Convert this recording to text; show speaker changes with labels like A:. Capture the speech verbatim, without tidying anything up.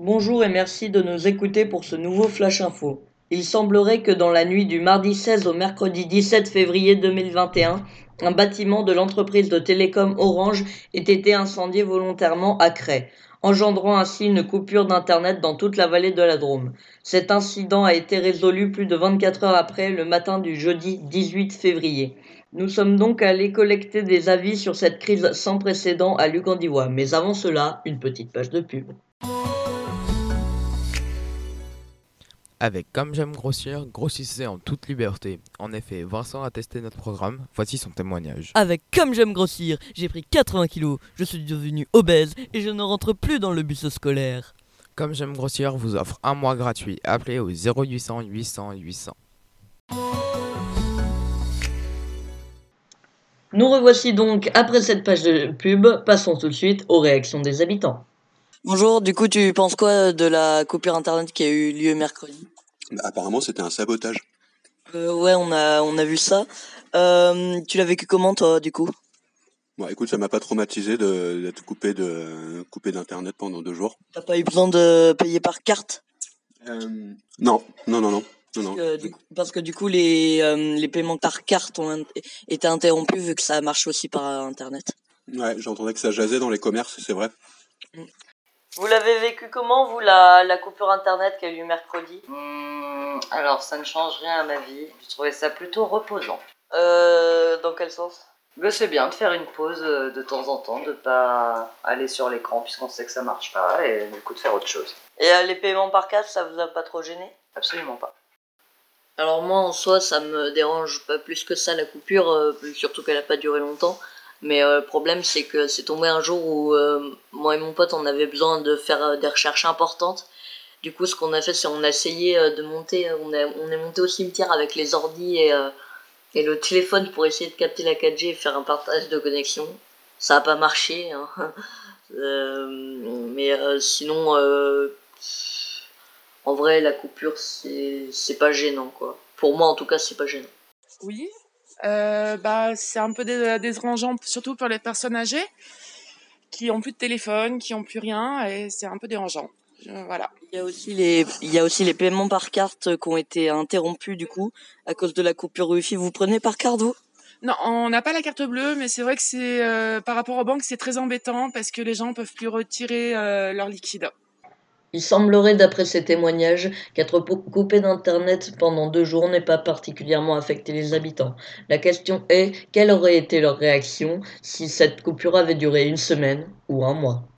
A: Bonjour et merci de nous écouter pour ce nouveau Flash Info. Il semblerait que dans la nuit du mardi seize au mercredi dix-sept février deux mille vingt et un, un bâtiment de l'entreprise de télécom Orange ait été incendié volontairement à Crest, engendrant ainsi une coupure d'internet dans toute la vallée de la Drôme. Cet incident a été résolu plus de vingt-quatre heures après, le matin du jeudi dix-huit février. Nous sommes donc allés collecter des avis sur cette crise sans précédent à Lugandivois, mais avant cela, une petite page de pub.
B: Avec Comme j'aime grossir, grossissez en toute liberté. En effet, Vincent a testé notre programme, voici son témoignage.
C: Avec Comme j'aime grossir, j'ai pris quatre-vingts kilos, je suis devenu obèse et je ne rentre plus dans le bus scolaire.
B: Comme j'aime grossir vous offre un mois gratuit, appelez au zéro huit cents huit cents huit cents.
A: Nous revoici donc après cette page de pub, passons tout de suite aux réactions des habitants.
D: Bonjour, du coup tu penses quoi de la coupure internet qui a eu lieu mercredi?
E: Bah, apparemment c'était un sabotage.
D: euh, Ouais, on a, on a vu ça. Euh, tu l'as vécu comment toi du coup?
E: Bon écoute, ça m'a pas traumatisé de, d'être coupé, de, coupé d'internet pendant deux jours.
D: T'as pas eu besoin de payer par carte?
E: Euh, non, non, non, non. non,
D: Parce
E: non.
D: que, du coup, parce que du coup les, euh, les paiements par carte ont in- été interrompus vu que ça marche aussi par internet.
E: Ouais, j'entendais que ça jasait dans les commerces, c'est vrai.
A: Vous l'avez vécu comment, vous, la, la coupure internet qui a eu lieu mercredi?
F: Mmh, alors, ça ne change rien à ma vie. Je trouvais ça plutôt reposant.
A: Euh, dans quel sens?
F: Mais c'est bien de faire une pause euh, de temps en temps, de pas aller sur l'écran puisqu'on sait que ça marche pas, et du coup de faire autre chose.
A: Et euh, les paiements par carte, ça vous a pas trop gêné?
F: Absolument pas.
D: Alors moi en soi ça me dérange pas plus que ça la coupure, euh, surtout qu'elle a pas duré longtemps. Mais euh, le problème c'est que c'est tombé un jour où euh, moi et mon pote on avait besoin de faire euh, des recherches importantes. Du coup ce qu'on a fait c'est on a essayé euh, de monter, on, a, on est monté au cimetière avec les ordis et, euh, et le téléphone pour essayer de capter la quatre G et faire un partage de connexion. Ça a pas marché, hein. euh, mais euh, sinon... Euh, En vrai, la coupure, c'est, c'est pas gênant, quoi. Pour moi, en tout cas, c'est pas gênant.
G: Oui, euh, bah, c'est un peu dé- dérangeant, surtout pour les personnes âgées qui ont plus de téléphone, qui ont plus rien, et c'est un peu dérangeant. Euh, voilà.
D: Il y a aussi les, il y a aussi les paiements par carte qui ont été interrompus, du coup, à cause de la coupure Wi-Fi. Vous prenez par carte, vous?
G: Non, on n'a pas la carte bleue, mais c'est vrai que c'est euh, par rapport aux banques, c'est très embêtant parce que les gens peuvent plus retirer euh, leur liquide.
A: Il semblerait, d'après ces témoignages, qu'être po- coupé d'internet pendant deux jours n'ait pas particulièrement affecté les habitants. La question est, quelle aurait été leur réaction si cette coupure avait duré une semaine ou un mois?